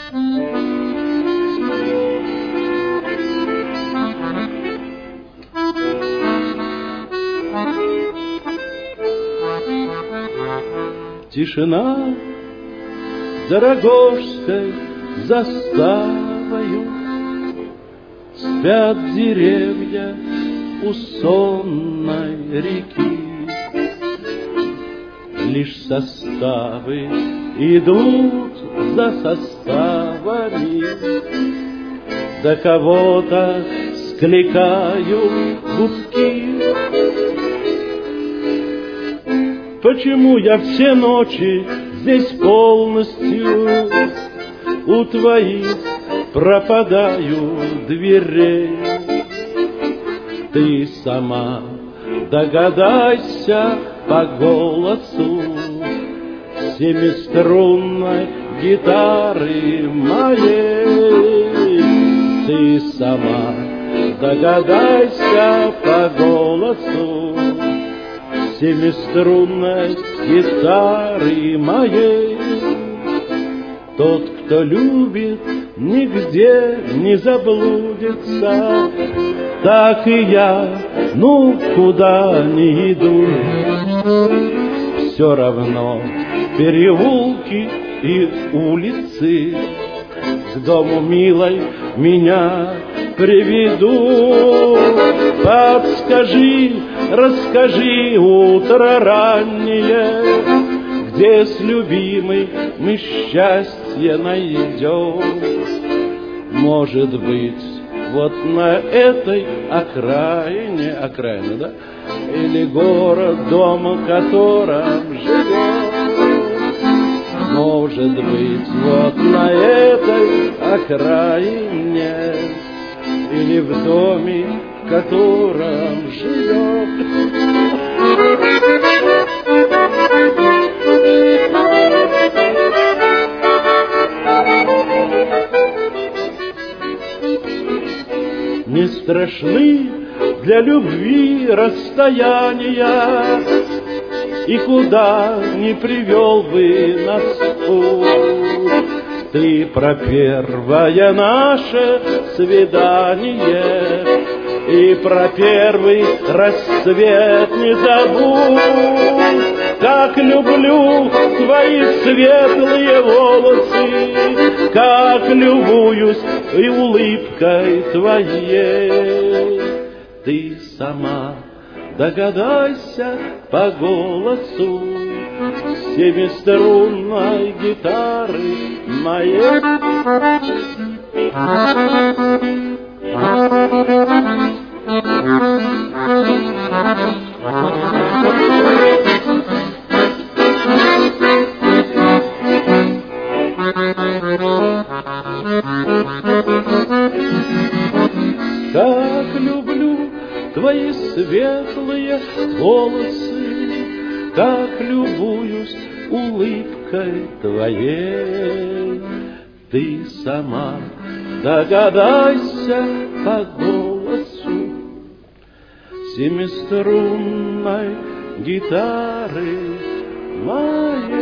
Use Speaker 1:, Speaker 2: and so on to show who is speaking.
Speaker 1: Тишина за Рогожской заставою, спят деревья у сонной реки. Лишь составы идут за составами, до кого-то скликают гудки. Почему я все ночи здесь полностью у твоих пропадаю дверей? Ты сама догадайся по голосу семиструнной гитары моей. Ты сама догадайся по голосу семиструнной гитары моей. Тот, кто любит, нигде не заблудится, так и я, куда ни иду, все равно переулки и улицы к дому милой меня приведу. Подскажи, расскажи, утро раннее, где с любимой мы счастье найдем. Может быть, вот на этой окраине, да? Или город, дом, в котором живем. Может быть, вот на этой окраине, или в доме, в котором живем. Не страшны для любви расстояния, и куда не привел бы нас путь. Ты про первое наше свидание и про первый рассвет не забудь. Как люблю твои светлые волосы, как любуюсь и улыбкой твоей. Ты сама догадайся по голосу семиструнной гитары моей. Как люблю твои светлые волосы, как любуюсь улыбкой твоей. Ты сама догадайся по голосу семиструнной гитары моей.